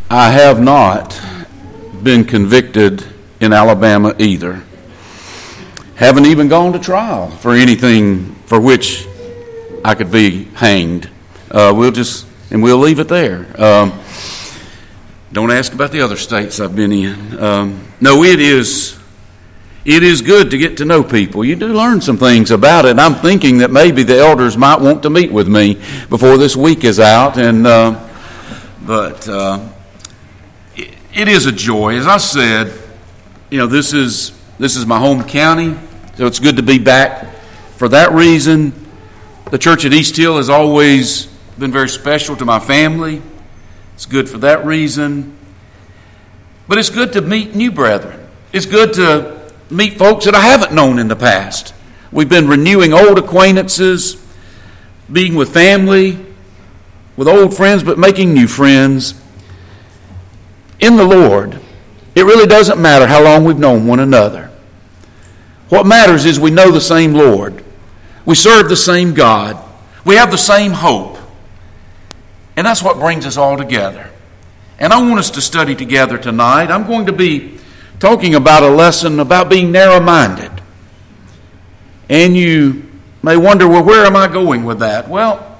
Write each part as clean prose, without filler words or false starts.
I have not been convicted in Alabama either. Haven't even gone to trial for anything for which I could be hanged. We'll leave it there. Don't ask about the other states I've been in. No, it is good to get to know people. You do learn some things about it. I'm thinking that maybe the elders might want to meet with me before this week is out. But it is a joy. As I said, this is my home county, so it's good to be back. For that reason, the church at East Hill has always been very special to my family. It's good for that reason. But it's good to meet new brethren. It's good to meet folks that I haven't known in the past. We've been renewing old acquaintances, being with family, with old friends, but making new friends. In the Lord, it really doesn't matter how long we've known one another. What matters is we know the same Lord. We serve the same God. We have the same hope. And that's what brings us all together. And I want us to study together tonight. I'm going to be talking about a lesson about being narrow-minded. And you may wonder, well, where am I going with that? Well,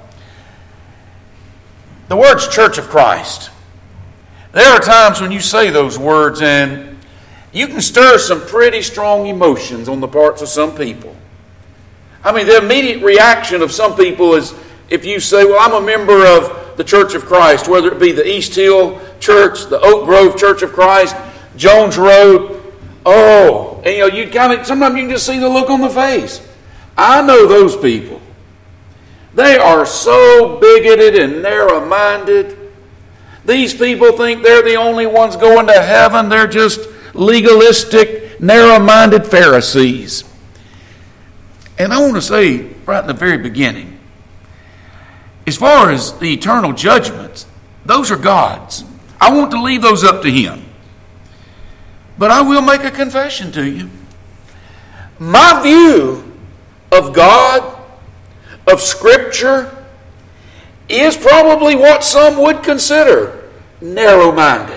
the words Church of Christ. There are times when you say those words and you can stir some pretty strong emotions on the parts of some people. I mean, the immediate reaction of some people is if you say, well, I'm a member of the Church of Christ, whether it be the East Hill Church, the Oak Grove Church of Christ, Jones Road. Oh, and you sometimes you can just see the look on the face. I know those people. They are so bigoted and narrow-minded. These people think they're the only ones going to heaven. They're just legalistic, narrow-minded Pharisees. And I want to say right in the very beginning, as far as the eternal judgments, those are God's. I want to leave those up to Him. But I will make a confession to you. My view of God, of Scripture, is probably what some would consider narrow-minded.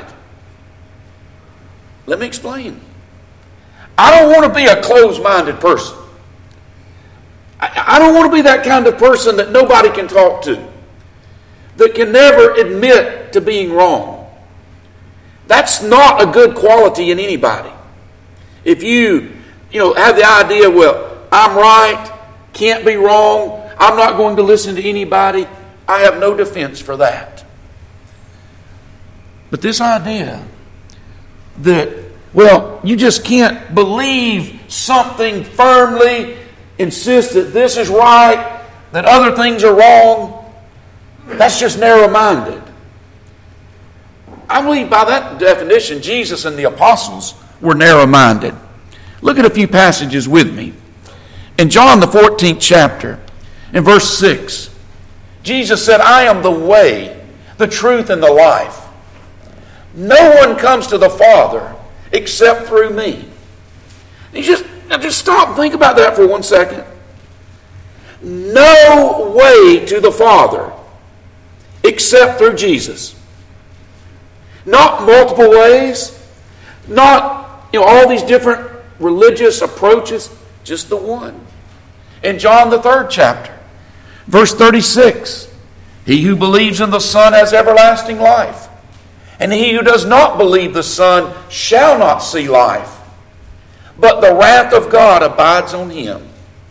Let me explain. I don't want to be a closed-minded person. I don't want to be that kind of person that nobody can talk to, that can never admit to being wrong. That's not a good quality in anybody. If you have the idea, well, I'm right, can't be wrong, I'm not going to listen to anybody, I have no defense for that. But this idea that, well, you just can't believe something firmly, insist that this is right, that other things are wrong, that's just narrow-minded. I believe by that definition, Jesus and the apostles were narrow-minded. Look at a few passages with me. In John the 14th chapter, in verse 6, Jesus said, I am the way, the truth, and the life. No one comes to the Father except through me. Now just stop and think about that for 1 second. No way to the Father except through Jesus. Not multiple ways, not all these different religious approaches, just the one. In John the 3rd chapter, verse 36, he who believes in the Son has everlasting life, and he who does not believe the Son shall not see life, but the wrath of God abides on him.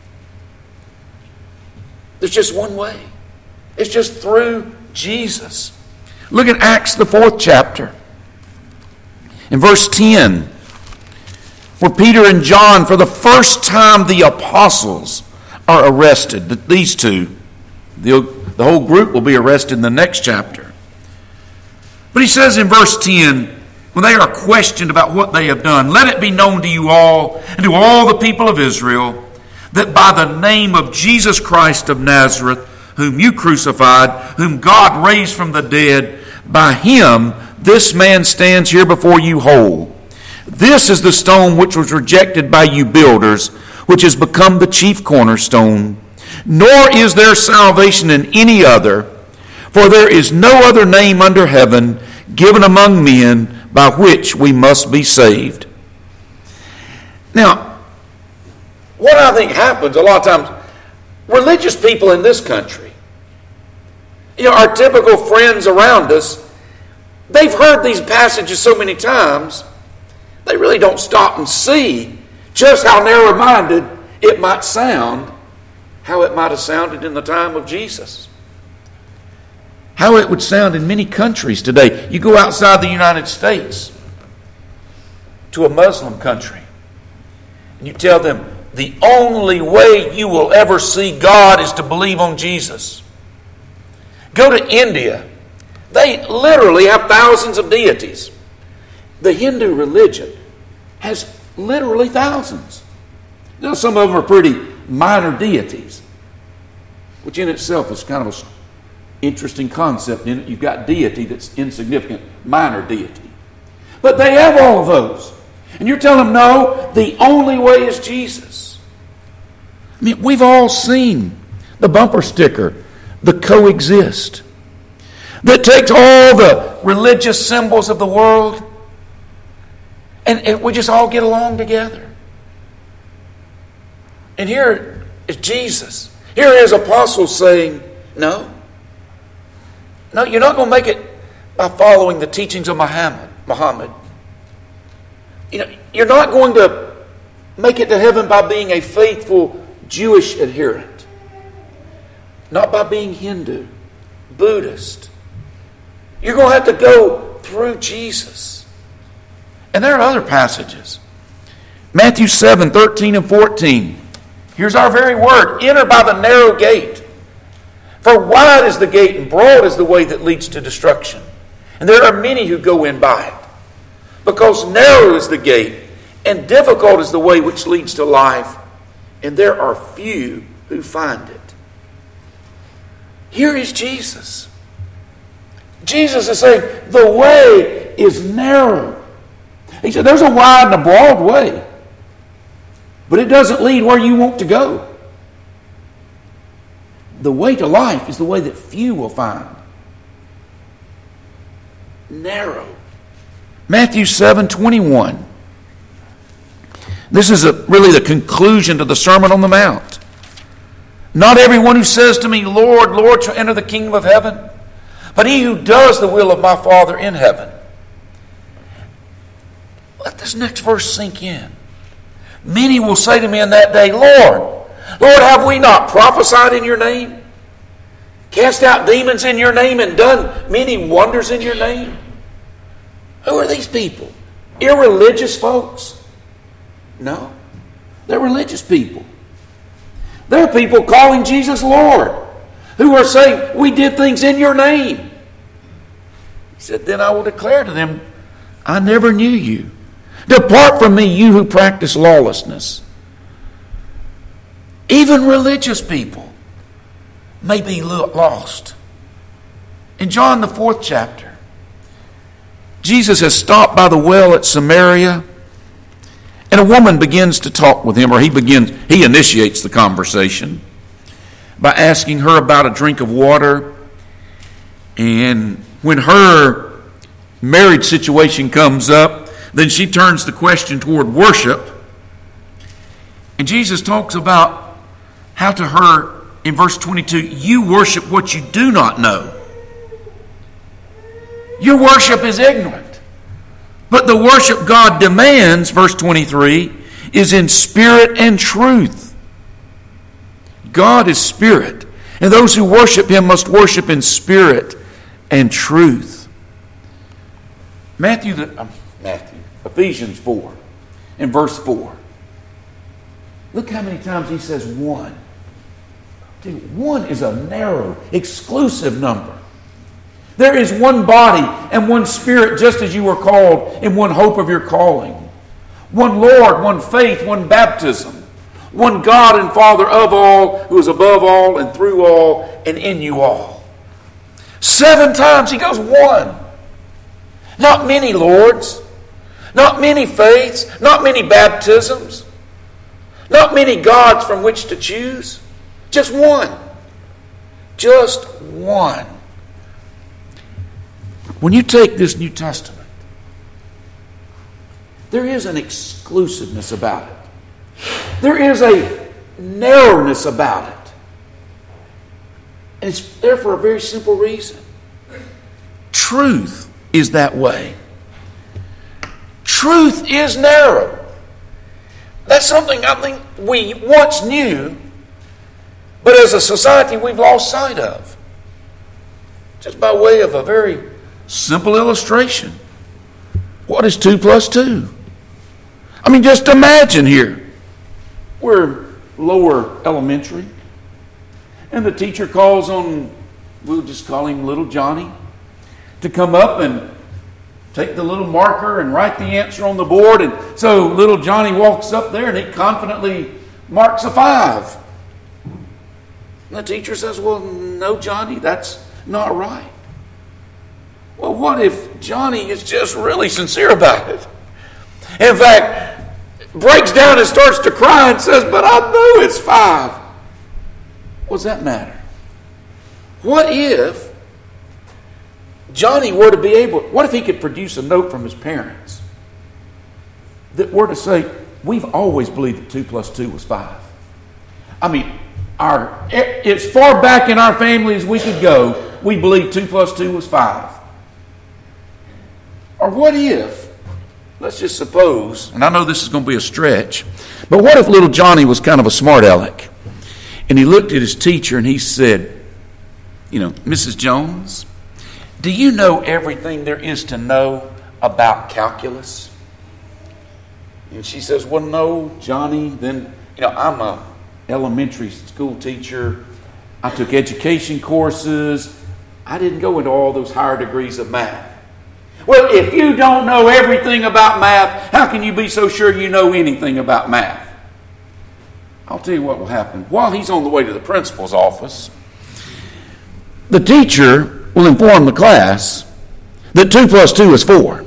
There's just one way. It's just through Jesus. Look at Acts the 4th chapter. In verse 10, where Peter and John, for the first time the apostles are arrested. These two. The whole group will be arrested in the next chapter. But he says in verse 10, when they are questioned about what they have done, let it be known to you all and to all the people of Israel that by the name of Jesus Christ of Nazareth, whom you crucified, whom God raised from the dead, by him this man stands here before you whole. This is the stone which was rejected by you builders, which has become the chief cornerstone. Nor is there salvation in any other, for there is no other name under heaven given among men by which we must be saved. Now, what I think happens a lot of times, religious people in this country, our typical friends around us, they've heard these passages so many times, they really don't stop and see just how narrow-minded it might sound, how it might have sounded in the time of Jesus. How it would sound in many countries today. You go outside the United States to a Muslim country, and you tell them, the only way you will ever see God is to believe on Jesus. Go to India. They literally have thousands of deities. The Hindu religion has literally thousands. Now, some of them are pretty minor deities, which in itself is kind of an interesting concept in it. You've got deity that's insignificant, minor deity. But they have all of those. And you're telling them, no, the only way is Jesus. I mean, we've all seen the bumper sticker, the coexist, that takes all the religious symbols of the world and we just all get along together. And here is Jesus. Here is apostles saying, no, you're not going to make it by following the teachings of Muhammad. You're not going to make it to heaven by being a faithful Jewish adherent. Not by being Hindu, Buddhist. You're going to have to go through Jesus. And there are other passages. Matthew 7, 13 and 14. Here's our very word. Enter by the narrow gate. For wide is the gate and broad is the way that leads to destruction. And there are many who go in by it. Because narrow is the gate and difficult is the way which leads to life. And there are few who find it. Here is Jesus. Jesus is saying the way is narrow. He said there's a wide and a broad way. But it doesn't lead where you want to go. The way to life is the way that few will find. Narrow. Matthew 7:21. This is really the conclusion to the Sermon on the Mount. Not everyone who says to me, Lord, Lord, shall enter the kingdom of heaven, but he who does the will of my Father in heaven. Let this next verse sink in. Many will say to me in that day, Lord, Lord, have we not prophesied in your name? Cast out demons in your name and done many wonders in your name? Who are these people? Irreligious folks? No, they're religious people. They're people calling Jesus Lord, who are saying, we did things in your name. He said, then I will declare to them, I never knew you. Depart from me, you who practice lawlessness. Even religious people may be lost. In John the 4th chapter, Jesus has stopped by the well at Samaria, and a woman begins to talk with him, or he initiates the conversation by asking her about a drink of water. And when her marriage situation comes up, then she turns the question toward worship. And Jesus talks about how to her, in verse 22, you worship what you do not know. Your worship is ignorant. But the worship God demands, verse 23, is in spirit and truth. God is spirit, and those who worship him must worship in spirit and truth. Ephesians 4, in verse 4. Look how many times he says one. Dude, one is a narrow, exclusive number. There is one body and one spirit, just as you were called in one hope of your calling. One Lord, one faith, one baptism. One God and Father of all, who is above all and through all and in you all. 7 times he goes one. Not many Lords. Not many faiths. Not many baptisms. Not many gods from which to choose. Just one. Just one. When you take this New Testament, there is an exclusiveness about it. There is a narrowness about it. And it's there for a very simple reason. Truth is that way. Truth is narrow. That's something I think we once knew, but as a society we've lost sight of. Just by way of a very simple illustration. What is 2 plus 2? I mean, just imagine here. We're lower elementary, and the teacher calls on, we'll just call him little Johnny, to come up and take the little marker and write the answer on the board. And so little Johnny walks up there and he confidently marks a 5. And the teacher says, well, no, Johnny, that's not right. Well, what if Johnny is just really sincere about it? In fact, breaks down and starts to cry and says, but I know it's 5. What does that matter? What if Johnny were to be able, what if he could produce a note from his parents that were to say, we've always believed that 2 plus 2 was 5. I mean, as far back in our family as we could go, we believed 2 plus 2 was 5. Or what if, let's just suppose, and I know this is going to be a stretch, but what if little Johnny was kind of a smart aleck? And he looked at his teacher and he said, Mrs. Jones, do you know everything there is to know about calculus? And she says, well, no, Johnny. Then, I'm a elementary school teacher. I took education courses. I didn't go into all those higher degrees of math. Well, if you don't know everything about math, how can you be so sure you know anything about math? I'll tell you what will happen. While he's on the way to the principal's office, the teacher will inform the class that 2 plus 2 is 4.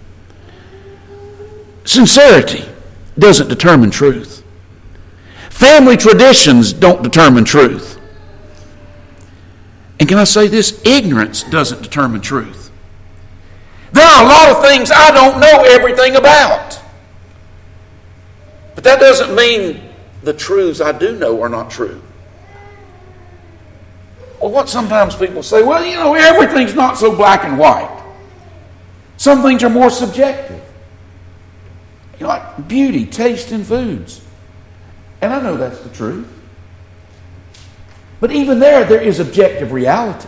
Sincerity doesn't determine truth. Family traditions don't determine truth. And can I say this? Ignorance doesn't determine truth. There are a lot of things I don't know everything about. But that doesn't mean the truths I do know are not true. Well, what sometimes people say, well, everything's not so black and white. Some things are more subjective. Like beauty, taste in foods. And I know that's the truth. But even there is objective reality.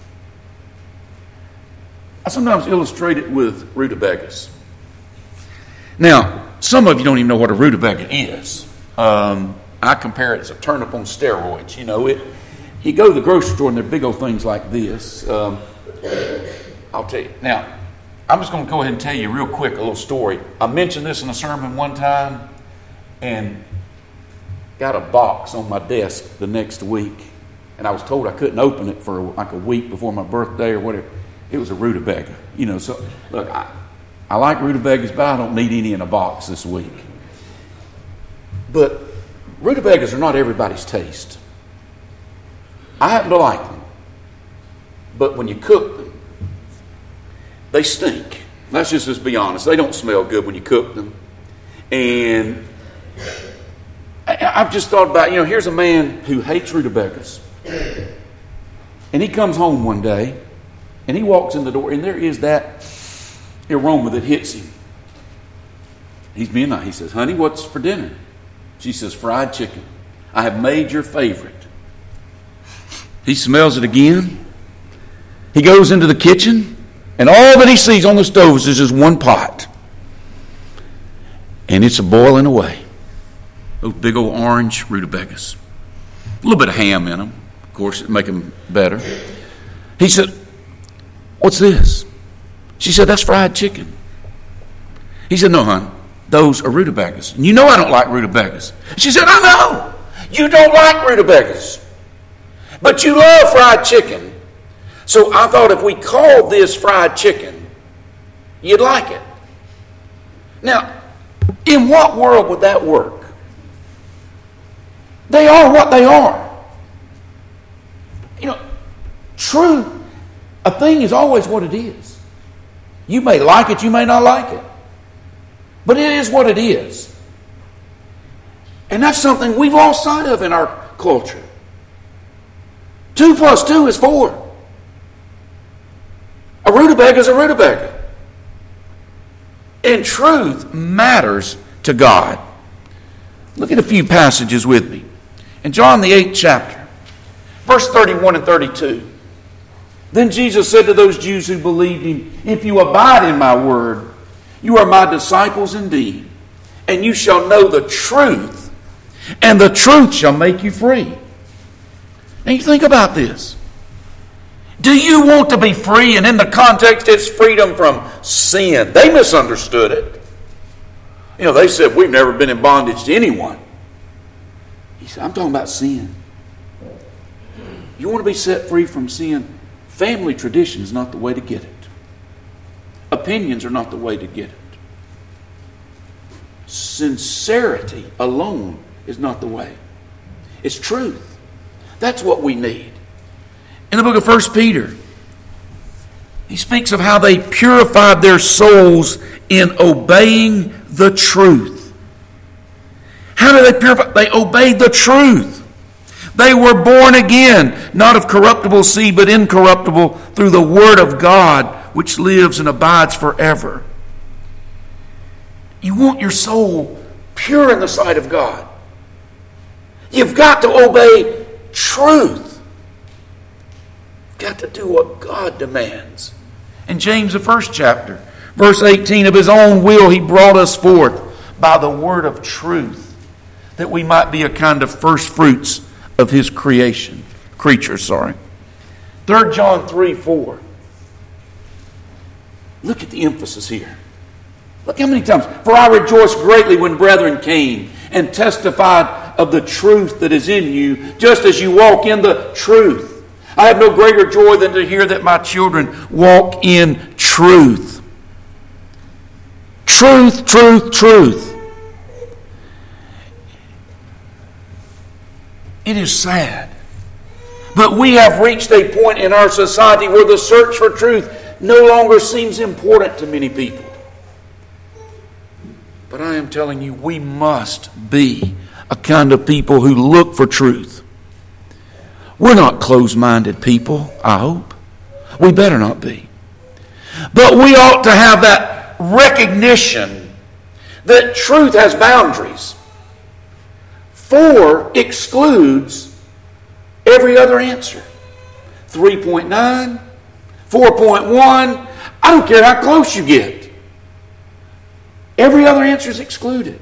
I sometimes illustrate it with rutabagas. Now, some of you don't even know what a rutabaga is. I compare it as a turnip on steroids. You go to the grocery store and they're big old things like this. I'll tell you. Now, I'm just going to go ahead and tell you real quick a little story. I mentioned this in a sermon one time and got a box on my desk the next week. And I was told I couldn't open it for like a week before my birthday or whatever. It was a rutabaga. So look, I like rutabagas, but I don't need any in a box this week. But rutabagas are not everybody's taste. I happen to like them. But when you cook them, they stink. Let's just be honest. They don't smell good when you cook them. And I've just thought about, here's a man who hates rutabagas. And he comes home one day, and he walks in the door, and there is that aroma that hits him. He's being nice. He says, honey, what's for dinner? She says, fried chicken. I have made your favorite. He smells it again. He goes into the kitchen, and all that he sees on the stove is just one pot. And it's boiling away. Those big old orange rutabagas. A little bit of ham in them. Of course, it'd make them better. He said, what's this? She said, that's fried chicken. He said, no, hon, those are rutabagas. And I don't like rutabagas. She said, I know. You don't like rutabagas. But you love fried chicken. So I thought if we called this fried chicken, you'd like it. Now, in what world would that work? They are what they are. True, a thing is always what it is. You may like it, you may not like it. But it is what it is. And that's something we've lost sight of in our culture. 2 plus 2 is 4. A rutabaga is a rutabaga. And truth matters to God. Look at a few passages with me. In John the 8th chapter, verse 31 and 32. Then Jesus said to those Jews who believed him, "If you abide in my word, you are my disciples indeed, and you shall know the truth, and the truth shall make you free." Now you think about this. Do you want to be free? And in the context, it's freedom from sin. They misunderstood it. You know, they said, "We've never been in bondage to anyone." He said, "I'm talking about sin. You want to be set free from sin? Family tradition is not the way to get it. Opinions are not the way to get it. Sincerity alone is not the way. It's truth. That's what we need. In the book of 1 Peter, he speaks of how they purified their souls in obeying the truth. How did they purify? They obeyed the truth. They were born again, not of corruptible seed, but incorruptible, through the word of God, which lives and abides forever. You want your soul pure in the sight of God. You've got to obey truth. You've got to do what God demands. In James, the 1st chapter, verse 18, "Of his own will he brought us forth by the word of truth, that we might be a kind of first fruits of his creatures. 3 John 3:4. Look at the emphasis here. Look how many times. "For I rejoiced greatly when brethren came and testified of the truth that is in you, just as you walk in the truth. I have no greater joy than to hear that my children walk in truth." Truth, truth, truth. It is sad. But we have reached a point in our society where the search for truth no longer seems important to many people. But I am telling you, we must be a kind of people who look for truth. We're not closed-minded people, I hope. We better not be. But we ought to have that recognition that truth has boundaries. 4 excludes every other answer. 3.9, 4.1, I don't care how close you get. Every other answer is excluded.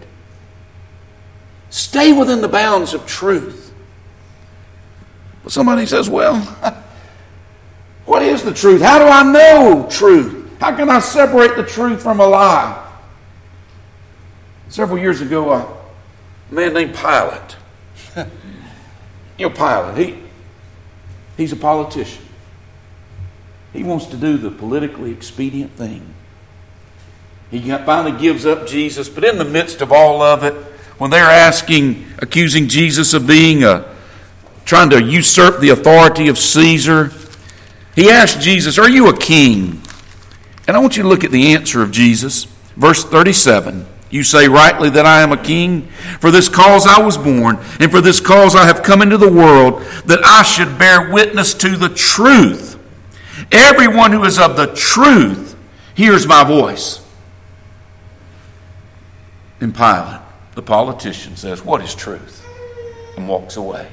Stay within the bounds of truth. But somebody says, "Well, what is the truth? How do I know truth? How can I separate the truth from a lie?" Several years ago, a man named Pilate. Pilate, he's a politician. He wants to do the politically expedient thing. He finally gives up Jesus, but in the midst of all of it, when they're accusing Jesus of being trying to usurp the authority of Caesar, he asked Jesus, "Are you a king?" And I want you to look at the answer of Jesus. Verse 37. "You say rightly that I am a king. For this cause I was born, and for this cause I have come into the world, that I should bear witness to the truth. Everyone who is of the truth hears my voice." And Pilate, the politician, says, "What is truth?" and walks away.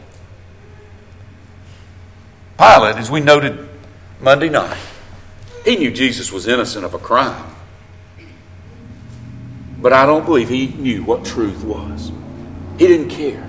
Pilate, as we noted Monday night, he knew Jesus was innocent of a crime. But I don't believe he knew what truth was. He didn't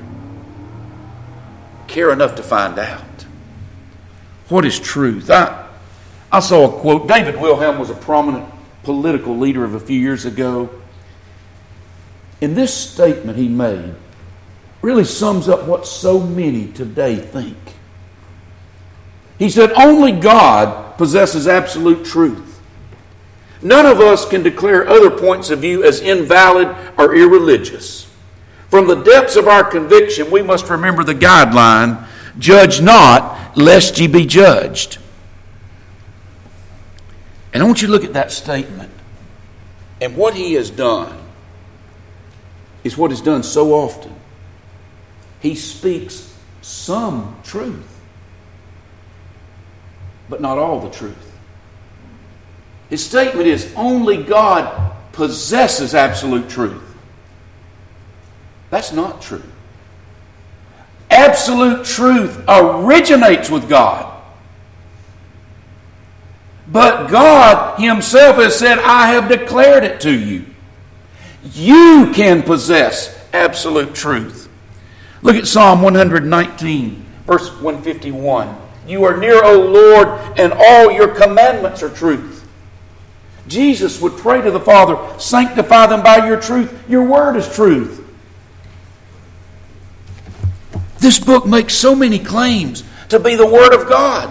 care enough to find out. What is truth? I saw a quote. David Wilhelm was a prominent political leader of a few years ago. And this statement he made really sums up what so many today think. He said, "Only God possesses absolute truth. None of us can declare other points of view as invalid or irreligious. From the depths of our conviction, we must remember the guideline, judge not, lest ye be judged." And I want you to look at that statement. And what he has done is what is done so often. He speaks some truth, but not all the truth. His statement is only God possesses absolute truth. That's not true. Absolute truth originates with God. But God Himself has said, I have declared it to you. You can possess absolute truth. Look at Psalm 119, verse 151. You are near, O Lord, and all your commandments are truth. Jesus would pray to the Father, sanctify them by your truth. Your word is truth. This book makes so many claims to be the Word of God.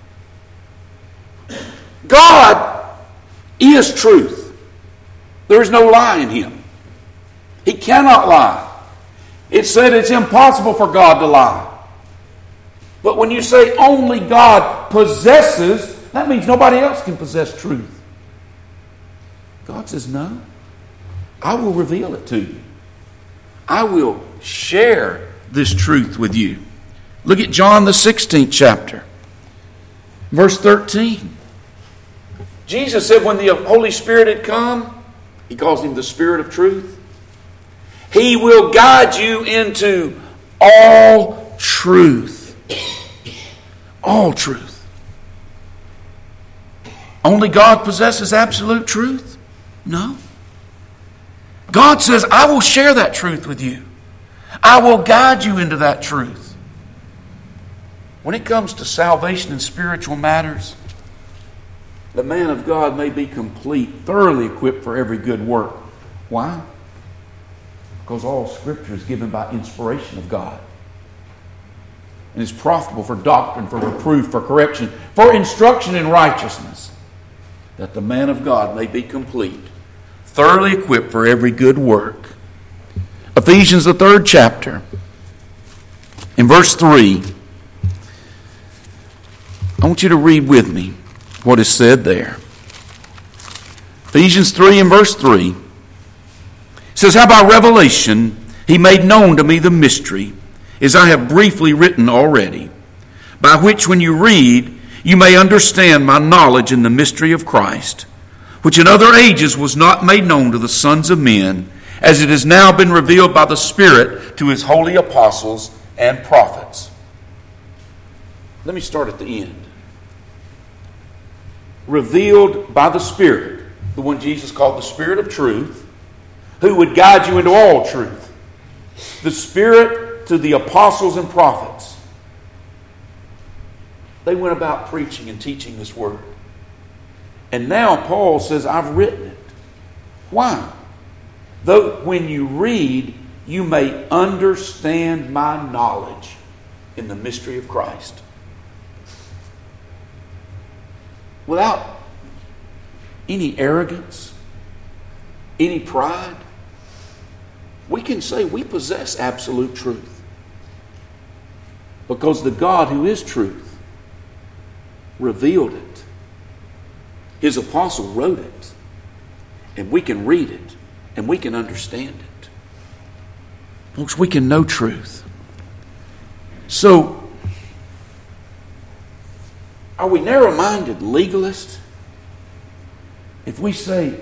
God is truth. There is no lie in Him. He cannot lie. It said it's impossible for God to lie. But when you say only God possesses, that means nobody else can possess truth. God says, no, I will reveal it to you. I will share this truth with you. Look at John the 16th chapter, verse 13. Jesus said when the Holy Spirit had come, He calls Him the Spirit of truth. He will guide you into all truth. All truth. Only God possesses absolute truth? No. God says, I will share that truth with you. I will guide you into that truth. When it comes to salvation and spiritual matters, the man of God may be complete, thoroughly equipped for every good work. Why? Because all Scripture is given by inspiration of God. And is profitable for doctrine, for reproof, for correction, for instruction in righteousness, that the man of God may be complete, thoroughly equipped for every good work. Ephesians, the 3rd chapter, in verse 3, I want you to read with me what is said there. Ephesians 3 and verse 3 says, how by revelation He made known to me the mystery, as I have briefly written already, by which when you read, you may understand my knowledge in the mystery of Christ, which in other ages was not made known to the sons of men, as it has now been revealed by the Spirit to His holy apostles and prophets. Let me start at the end. Revealed by the Spirit, the one Jesus called the Spirit of truth, who would guide you into all truth. The Spirit to the apostles and prophets. They went about preaching and teaching this word. And now Paul says, I've written it. Why? Though when you read, you may understand my knowledge in the mystery of Christ. Without any arrogance, any pride, we can say we possess absolute truth. Because the God who is truth revealed it. His apostle wrote it. And we can read it. And we can understand it. Folks, we can know truth. So, are we narrow-minded legalists? If we say,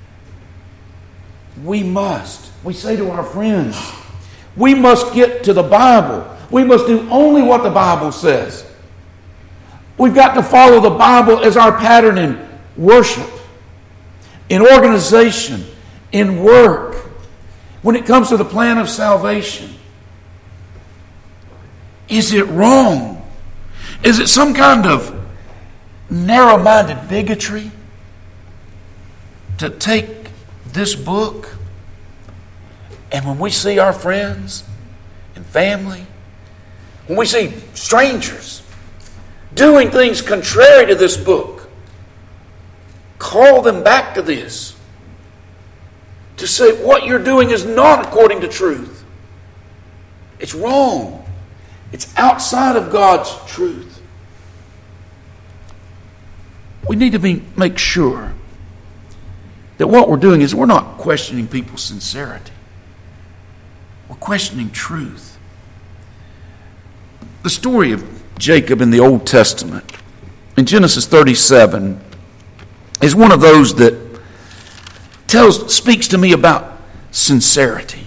we say to our friends, we must get to the Bible. We must do only what the Bible says. We've got to follow the Bible as our pattern in worship, in organization, in work, when it comes to the plan of salvation. Is it wrong? Is it some kind of narrow-minded bigotry to take this book and when we see our friends and family, when we see strangers doing things contrary to this book, call them back to this? To say what you're doing is not according to truth. It's wrong. It's outside of God's truth. we need to make sure that what we're doing is we're not questioning people's sincerity. We're questioning truth. The story of Jacob in the Old Testament, in Genesis 37, is one of those that speaks to me about sincerity.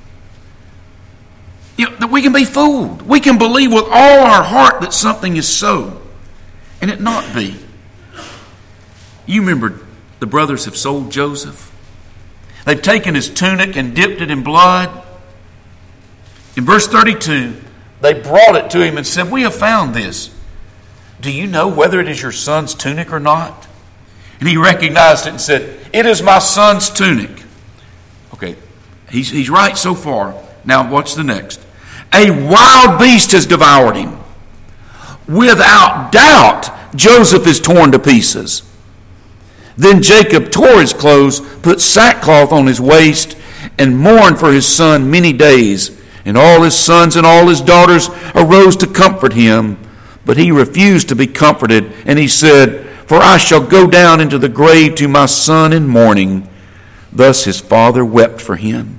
That we can be fooled. We can believe with all our heart that something is so, and it not be. You remember the brothers have sold Joseph. They've taken his tunic and dipped it in blood. In verse 32, they brought it to him and said, "We have found this. Do you know whether it is your son's tunic or not?" And he recognized it and said, "It is my son's tunic." Okay, he's right so far. Now watch the next. "A wild beast has devoured him. Without doubt, Joseph is torn to pieces." Then Jacob tore his clothes, put sackcloth on his waist, and mourned for his son many days. And all his sons and all his daughters arose to comfort him. But he refused to be comforted, and he said, "For I shall go down into the grave to my son in mourning." Thus his father wept for him.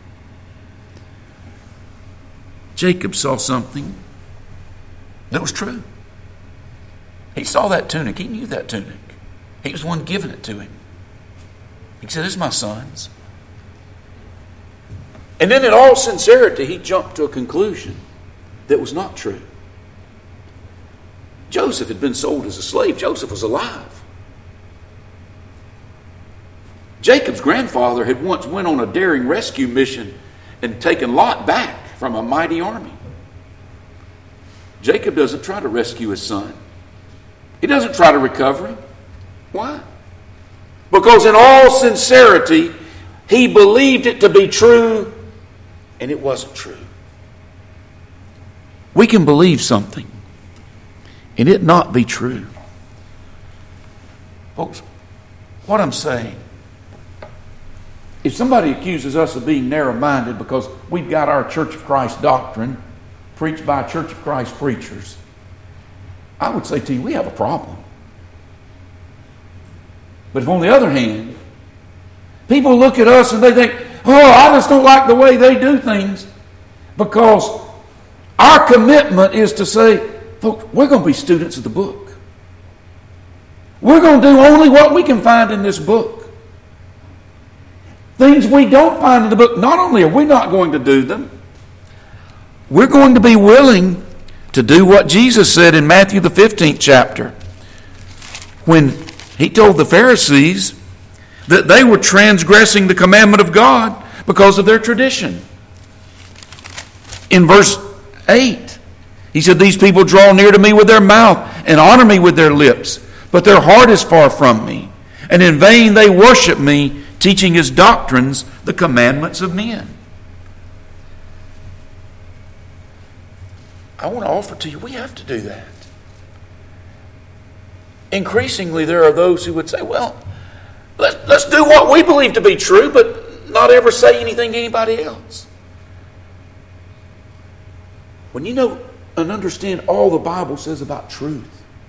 Jacob saw something that was true. He saw that tunic. He knew that tunic. He was the one giving it to him. He said, "This is my son's." And then in all sincerity, he jumped to a conclusion that was not true. Joseph had been sold as a slave. Joseph was alive. Jacob's grandfather had once went on a daring rescue mission and taken Lot back from a mighty army. Jacob doesn't try to rescue his son. He doesn't try to recover him. Why? Because in all sincerity, he believed it to be true, and it wasn't true. We can believe something and it not be true. Folks, what I'm saying, if somebody accuses us of being narrow-minded because we've got our Church of Christ doctrine preached by Church of Christ preachers, I would say to you, we have a problem. But if on the other hand, people look at us and they think, "Oh, I just don't like the way they do things," because our commitment is to say, folks, we're going to be students of the book. We're going to do only what we can find in this book. Things we don't find in the book, not only are we not going to do them, we're going to be willing to do what Jesus said in Matthew the 15th chapter, when he told the Pharisees that they were transgressing the commandment of God because of their tradition. In verse 8, he said, "These people draw near to me with their mouth and honor me with their lips, but their heart is far from me. And in vain they worship me, teaching as doctrines the commandments of men." I want to offer to you, we have to do that. Increasingly, there are those who would say, "Well, let's do what we believe to be true, but not ever say anything to anybody else." When you know and understand all the Bible says about truth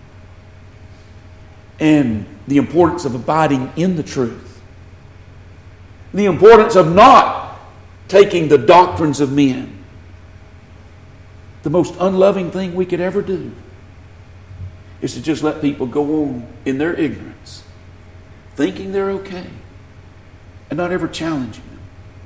and the importance of abiding in the truth, the importance of not taking the doctrines of men, the most unloving thing we could ever do is to just let people go on in their ignorance, thinking they're okay, and not ever challenging them.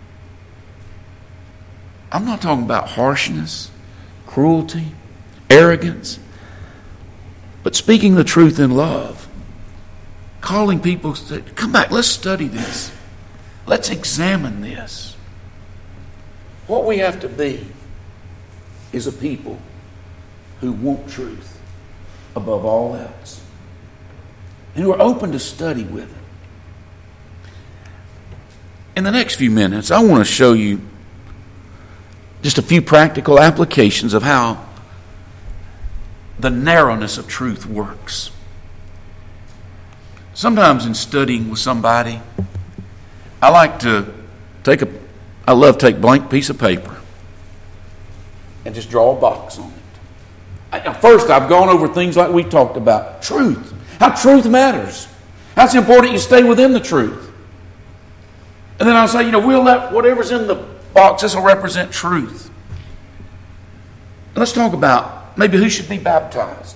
I'm not talking about harshness, cruelty, arrogance, but speaking the truth in love. Calling people, "Come back, let's study this. Let's examine this." What we have to be is a people who want truth above all else, and who are open to study with it. In the next few minutes, I want to show you just a few practical applications of how the narrowness of truth works. Sometimes in studying with somebody, I love to take a blank piece of paper and just draw a box on it. First, I've gone over things like we talked about. Truth. How truth matters. How it's important you stay within the truth. And then I'll say, we'll let whatever's in the box, this will represent truth. Let's talk about maybe who should be baptized.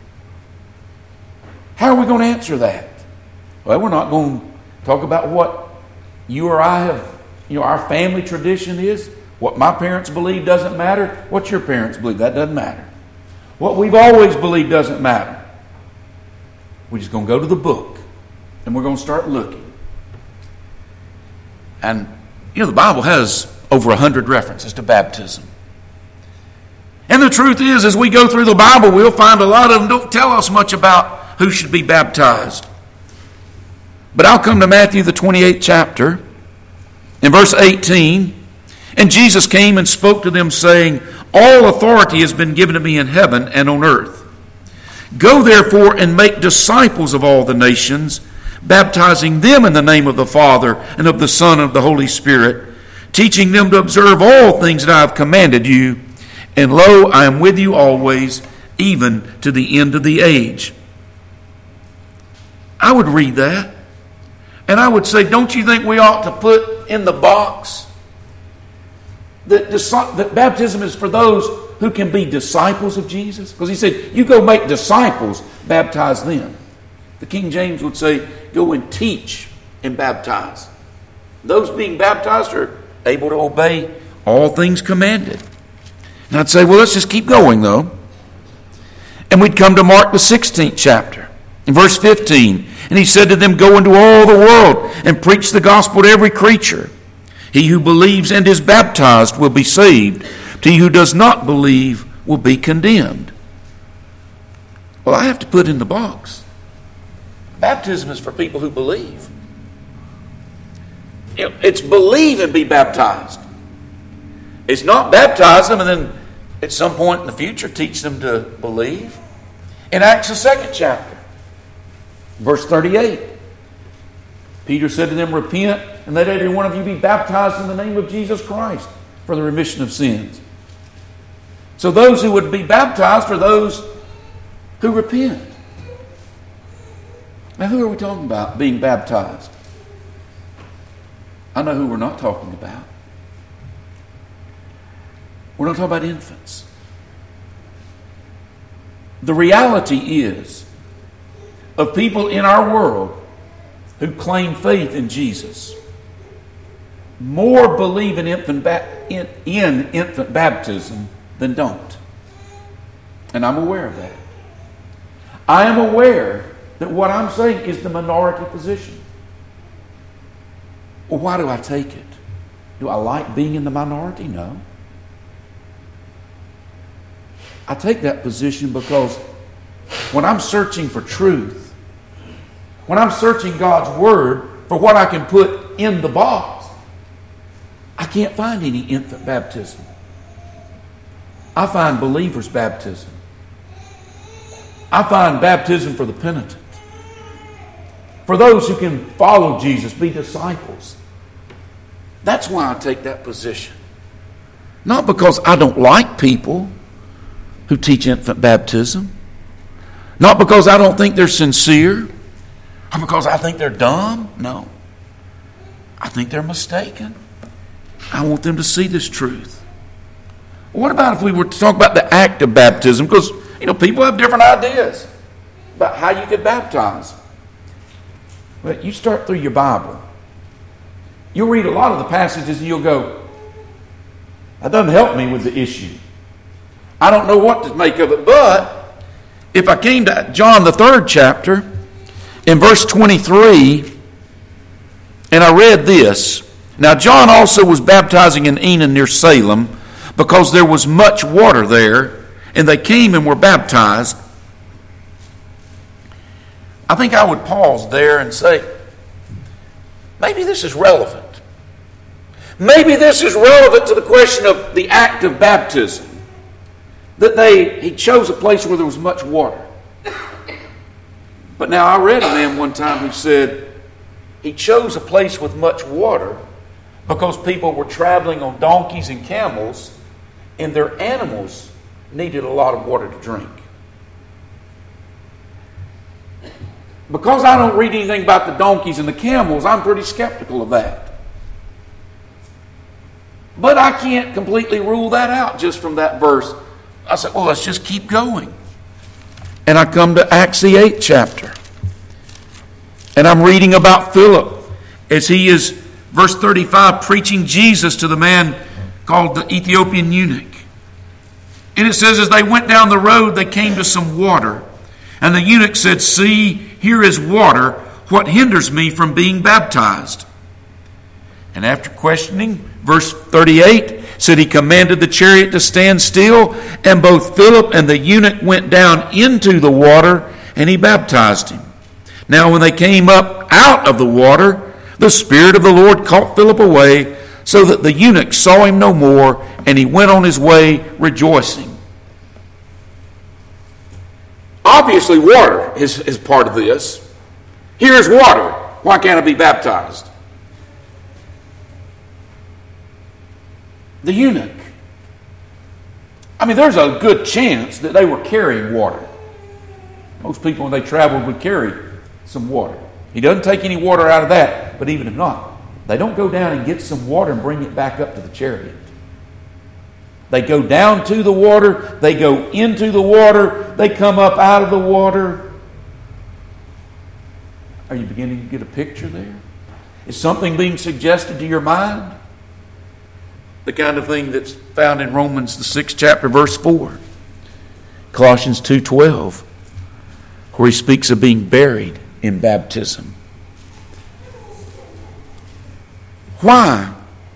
How are we going to answer that? Well, we're not going to talk about what you or I have, our family tradition is. What my parents believe doesn't matter. What your parents believe, that doesn't matter. What we've always believed doesn't matter. We're just going to go to the book and we're going to start looking. And, the Bible has over 100 references to baptism. And the truth is, as we go through the Bible, we'll find a lot of them don't tell us much about who should be baptized. But I'll come to Matthew, the 28th chapter, in verse 18. And Jesus came and spoke to them, saying, all authority has been given to me in heaven and on earth. Go therefore and make disciples of all the nations, baptizing them in the name of the Father and of the Son and of the Holy Spirit, teaching them to observe all things that I have commanded you. And lo, I am with you always, even to the end of the age. I would read that, and I would say, don't you think we ought to put in the box that baptism is for those who can be disciples of Jesus? Because he said, you go make disciples, baptize them. The King James would say, go and teach and baptize. Those being baptized are able to obey all things commanded. And I'd say, well, let's just keep going, though. And we'd come to Mark, the 16th chapter, in verse 15. And he said to them, go into all the world and preach the gospel to every creature. He who believes and is baptized will be saved. He who does not believe will be condemned. Well, I have to put in the box. Baptism is for people who believe. It's believe and be baptized. It's not baptize them and then at some point in the future teach them to believe. In Acts the 2nd chapter, verse 38, Peter said to them, repent and let every one of you be baptized in the name of Jesus Christ for the remission of sins. So those who would be baptized are those who repent. Now, who are we talking about being baptized? I know who we're not talking about. We're not talking about infants. The reality is of people in our world who claim faith in Jesus, more believe in infant baptism than don't. And I'm aware of that. I am aware that what I'm saying is the minority position. Well, why do I take it? Do I like being in the minority? No. I take that position because when I'm searching for truth, when I'm searching God's Word for what I can put in the box, I can't find any infant baptism. I find believers' baptism. I find baptism for the penitent. For those who can follow Jesus, be disciples. That's why I take that position. Not because I don't like people who teach infant baptism. Not because I don't think they're sincere. Or because I think they're dumb. No. I think they're mistaken. I want them to see this truth. What about if we were to talk about the act of baptism? Because, people have different ideas about how you could baptize. But you start through your Bible. You'll read a lot of the passages and you'll go, that doesn't help me with the issue. I don't know what to make of it. But if I came to John, the 3rd chapter, in verse 23, and I read this. Now John also was baptizing in Enon near Salem, because there was much water there, and they came and were baptized. I think I would pause there and say, maybe this is relevant. Maybe this is relevant to the question of the act of baptism. That he chose a place where there was much water. But now I read a man one time who said he chose a place with much water because people were traveling on donkeys and camels and their animals needed a lot of water to drink. Because I don't read anything about the donkeys and the camels, I'm pretty skeptical of that. But I can't completely rule that out just from that verse. I said, well, let's just keep going. And I come to Acts the 8th chapter. And I'm reading about Philip as he is, verse 35, preaching Jesus to the man called the Ethiopian eunuch. And it says, as they went down the road, they came to some water. And the eunuch said, see, here is water. What hinders me from being baptized? And after questioning, verse 38 said he commanded the chariot to stand still, and both Philip and the eunuch went down into the water, and he baptized him. Now when they came up out of the water, the Spirit of the Lord caught Philip away, so that the eunuch saw him no more, and he went on his way rejoicing. Obviously, water is part of this. Here's water. Why can't I be baptized? The eunuch. I mean, there's a good chance that they were carrying water. Most people, when they traveled, would carry some water. He doesn't take any water out of that, but even if not, they don't go down and get some water and bring it back up to the chariot. They go down to the water, they go into the water, they come up out of the water. Are you beginning to get a picture there? Is something being suggested to your mind? The kind of thing that's found in Romans the 6th chapter, verse 4. Colossians 2:12, where he speaks of being buried in baptism. Why?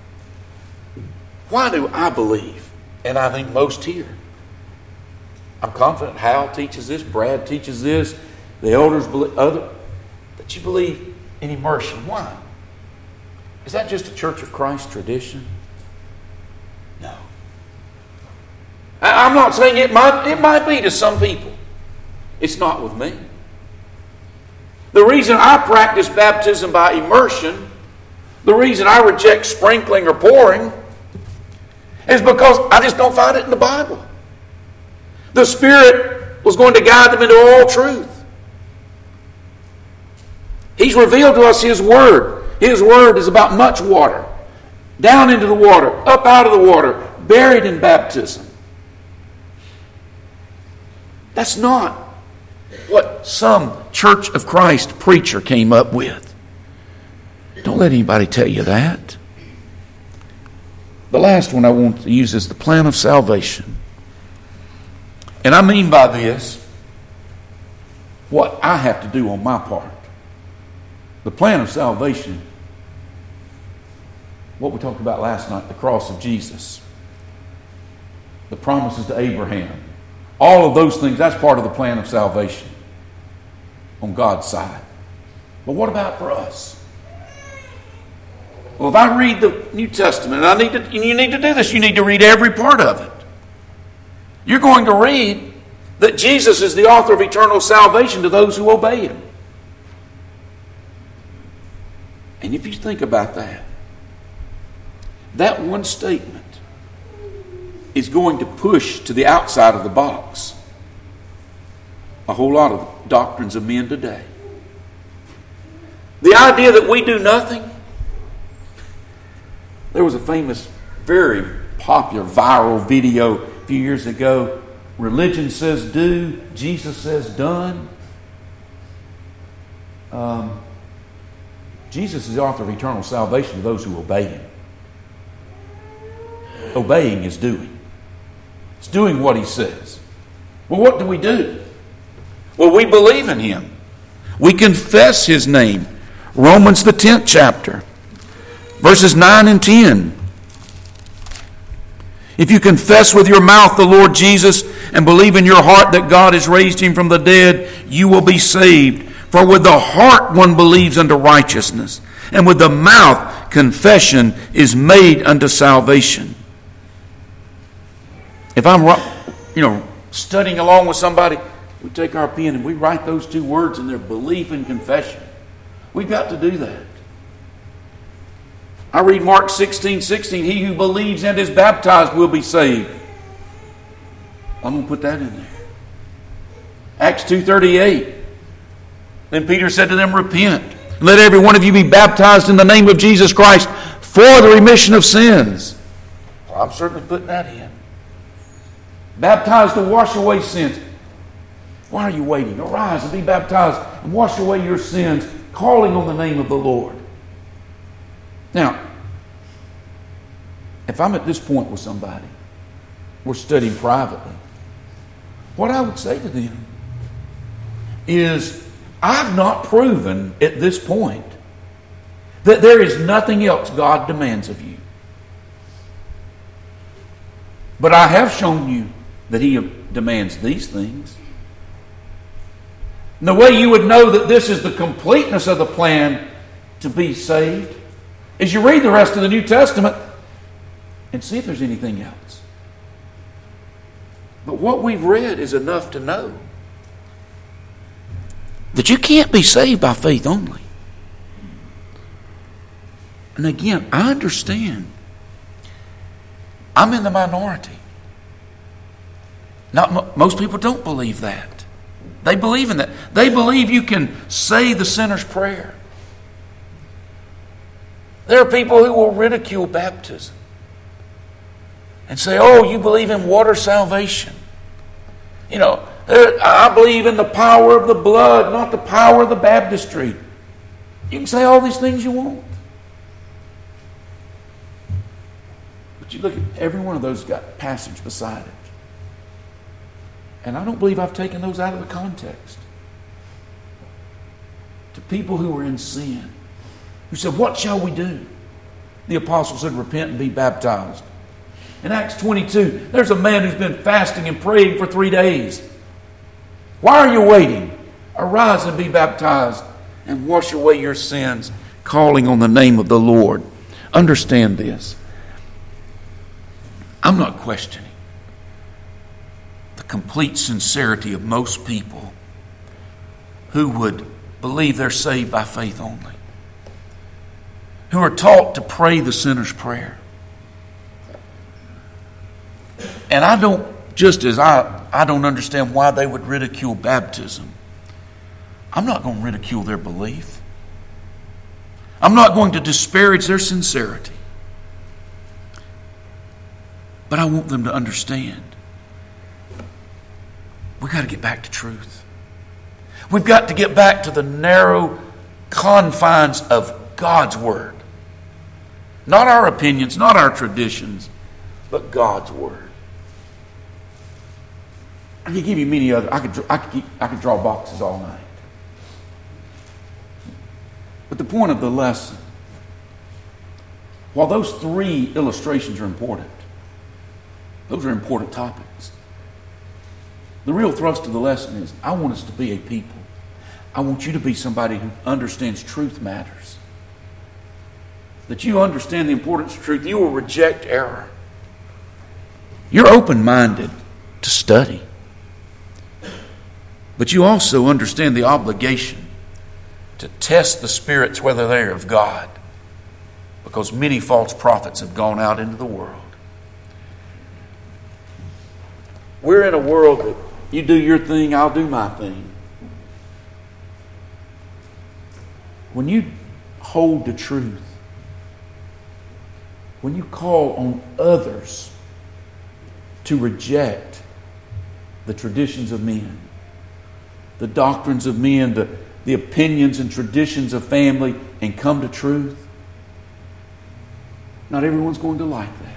Why do I believe? And I think most here. I'm confident Hal teaches this, Brad teaches this, the elders believe that you believe in immersion. Why? Is that just a Church of Christ tradition? No. I'm not saying it might be to some people. It's not with me. The reason I practice baptism by immersion, the reason I reject sprinkling or pouring, is because I just don't find it in the Bible. The Spirit was going to guide them into all truth. He's revealed to us His Word. His Word is about much water. Down into the water, up out of the water, buried in baptism. That's not what some Church of Christ preacher came up with. Don't let anybody tell you that. The last one I want to use is the plan of salvation. And I mean by this what I have to do on my part. The plan of salvation, what we talked about last night, the cross of Jesus, the promises to Abraham, all of those things, that's part of the plan of salvation on God's side. But what about for us? Well, if I read the New Testament, and you need to do this, you need to read every part of it. You're going to read that Jesus is the author of eternal salvation to those who obey Him. And if you think about that, that one statement is going to push to the outside of the box a whole lot of doctrines of men today. The idea that we do nothing. There was a famous, very popular, viral video a few years ago. Religion says do, Jesus says done. Jesus is the author of eternal salvation to those who obey Him. Obeying is doing. It's doing what He says. Well, what do we do? Well, we believe in Him. We confess His name. Romans the 10th chapter, verses 9 and 10. If you confess with your mouth the Lord Jesus and believe in your heart that God has raised Him from the dead, you will be saved. For with the heart one believes unto righteousness, and with the mouth confession is made unto salvation. If I'm, studying along with somebody, we take our pen and we write those two words in there, belief and confession. We've got to do that. I read Mark 16:16, he who believes and is baptized will be saved. I'm going to put that in there. Acts 2:38. Then Peter said to them, repent. Let every one of you be baptized in the name of Jesus Christ for the remission of sins. Well, I'm certainly putting that in. Baptized to wash away sins. Why are you waiting? Arise and be baptized and wash away your sins, calling on the name of the Lord. Now, if I'm at this point with somebody, we're studying privately, what I would say to them is, I've not proven at this point that there is nothing else God demands of you. But I have shown you that He demands these things. And the way you would know that this is the completeness of the plan to be saved is you read the rest of the New Testament and see if there's anything else. But what we've read is enough to know that you can't be saved by faith only. And again, I understand. I'm in the minority. Most people don't believe that. They believe in that. They believe you can say the sinner's prayer. There are people who will ridicule baptism and say, oh, you believe in water salvation. You know, I believe in the power of the blood, not the power of the baptistry. You can say all these things you want. But you look at every one of those got a passage beside it. And I don't believe I've taken those out of the context. To people who are in sin, who said, what shall we do? The apostle said, repent and be baptized. In Acts 22, there's a man who's been fasting and praying for 3 days. Why are you waiting? Arise and be baptized and wash away your sins, calling on the name of the Lord. Understand this. I'm not questioning the complete sincerity of most people who would believe they're saved by faith only, who are taught to pray the sinner's prayer. And I don't understand why they would ridicule baptism. I'm not going to ridicule their belief. I'm not going to disparage their sincerity. But I want them to understand we've got to get back to truth. We've got to get back to the narrow confines of God's Word. Not our opinions, not our traditions, but God's Word. I could give you many other. I could draw boxes all night. But the point of the lesson, while those 3 illustrations are important, those are important topics. The real thrust of the lesson is, I want us to be a people. I want you to be somebody who understands truth matters. That you understand the importance of truth. You will reject error. You're open-minded to study. But you also understand the obligation to test the spirits whether they are of God. Because many false prophets have gone out into the world. We're in a world that you do your thing, I'll do my thing. When you hold the truth, when you call on others to reject the traditions of men, the doctrines of men, the opinions and traditions of family, and come to truth, not everyone's going to like that.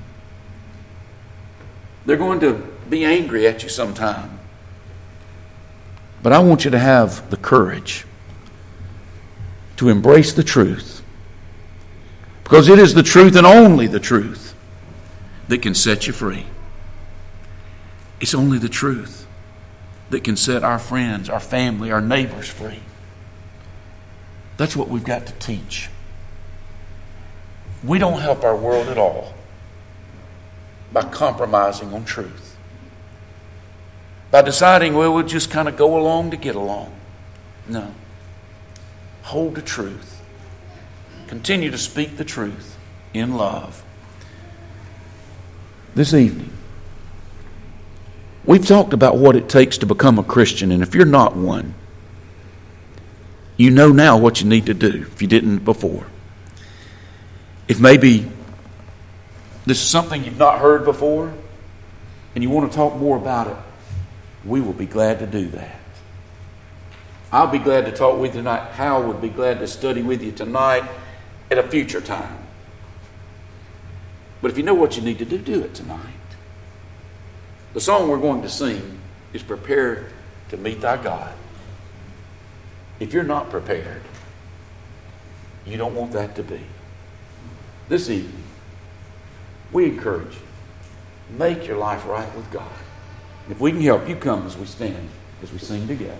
They're going to be angry at you sometime. But I want you to have the courage to embrace the truth. Because it is the truth and only the truth that can set you free. It's only the truth that can set our friends, our family, our neighbors free. That's what we've got to teach. We don't help our world at all by compromising on truth. By deciding, well, we'll just kind of go along to get along. No. Hold the truth. Continue to speak the truth in love. This evening, we've talked about what it takes to become a Christian, and if you're not one, you know now what you need to do if you didn't before. If maybe this is something you've not heard before and you want to talk more about it, we will be glad to do that. I'll be glad to talk with you tonight. Hal would be glad to study with you tonight at a future time. But if you know what you need to do, do it tonight. The song we're going to sing is Prepare to Meet Thy God. If you're not prepared, you don't want that to be. This evening, we encourage you, make your life right with God. If we can help, you come as we stand, as we sing together.